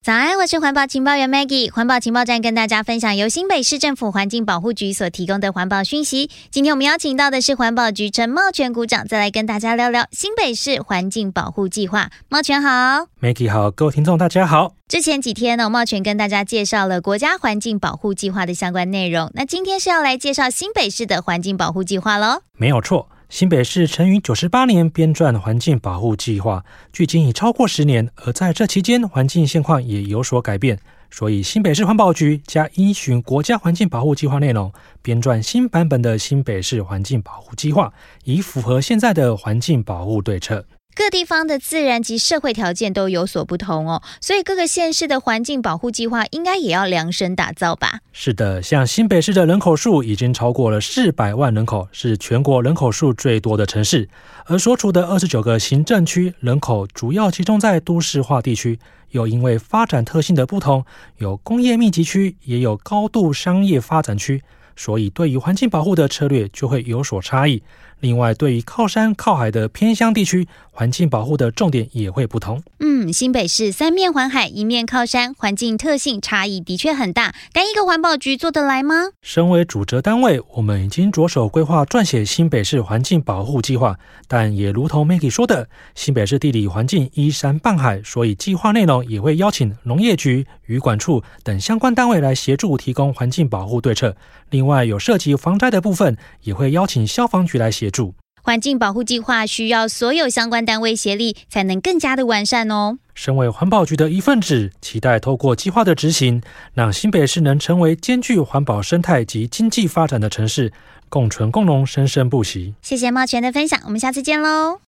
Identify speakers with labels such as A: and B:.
A: 早安，我是环保情报员 Maggie。环保情报站跟大家分享由新北市政府环境保护局所提供的环保讯息。今天我们邀请到的是环保局陈茂全股长，再来跟大家聊聊新北市环境保护计划。茂全好。
B: Maggie 好，各位听众大家好。
A: 之前几天呢，茂全跟大家介绍了国家环境保护计划的相关内容，那今天是要来介绍新北市的环境保护计划咯。
B: 没有错，新北市曾于98年编撰环境保护计划，距今已超过10年，而在这期间环境现况也有所改变，所以新北市环保局加依循国家环境保护计划内容，编撰新版本的新北市环境保护计划，以符合现在的环境保护对策。
A: 各地方的自然及社会条件都有所不同哦，所以各个县市的环境保护计划应该也要量身打造吧？
B: 是的，像新北市的人口数已经超过了400万人口，是全国人口数最多的城市，而所处的29个行政区人口主要集中在都市化地区，又因为发展特性的不同，有工业密集区，也有高度商业发展区，所以对于环境保护的策略就会有所差异。另外，对于靠山靠海的偏乡地区，环境保护的重点也会不同。
A: 新北市3面环海，1面靠山，环境特性差异的确很大，单一个环保局做得来吗？
B: 身为主责单位，我们已经着手规划撰写新北市环境保护计划，但也如同 Maggie 说的，新北市地理环境依山傍海，所以计划内容也会邀请农业局、渔管处等相关单位来协助提供环境保护对策。另外，有涉及防灾的部分，也会邀请消防局来协助。
A: 环境保护计划需要所有相关单位协力，才能更加的完善哦。
B: 身为环保局的一份子，期待透过计划的执行，让新北市能成为兼具环保生态及经济发展的城市，共存共荣，生生不息。
A: 谢谢茂全的分享，我们下次见喽。